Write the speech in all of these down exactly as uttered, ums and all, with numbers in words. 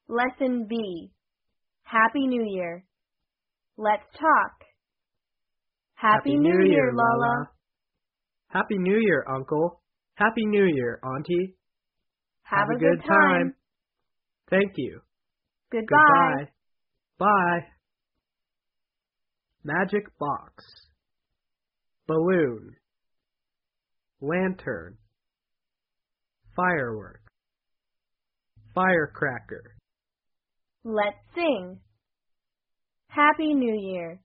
Lesson B. Happy New Year. Let's talk. Happy, Happy New, New Year, Lala. Happy New Year, Uncle. Happy New Year, Auntie. Have, Have a, a good, good time. time. Thank you. Goodbye. Goodbye. Bye. Magic box. Balloon. Lantern. Firework. Firecracker. Let's sing. Happy New Year.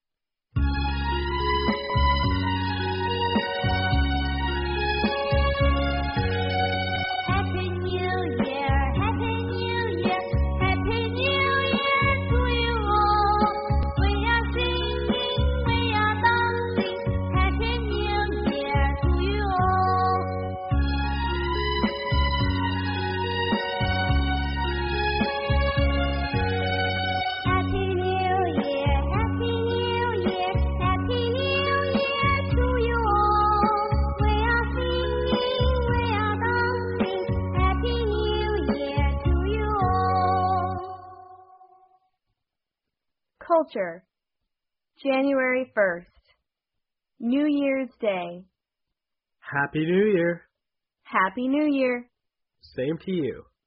Culture. January first. New Year's Day. Happy New Year. Happy New Year. Same to you.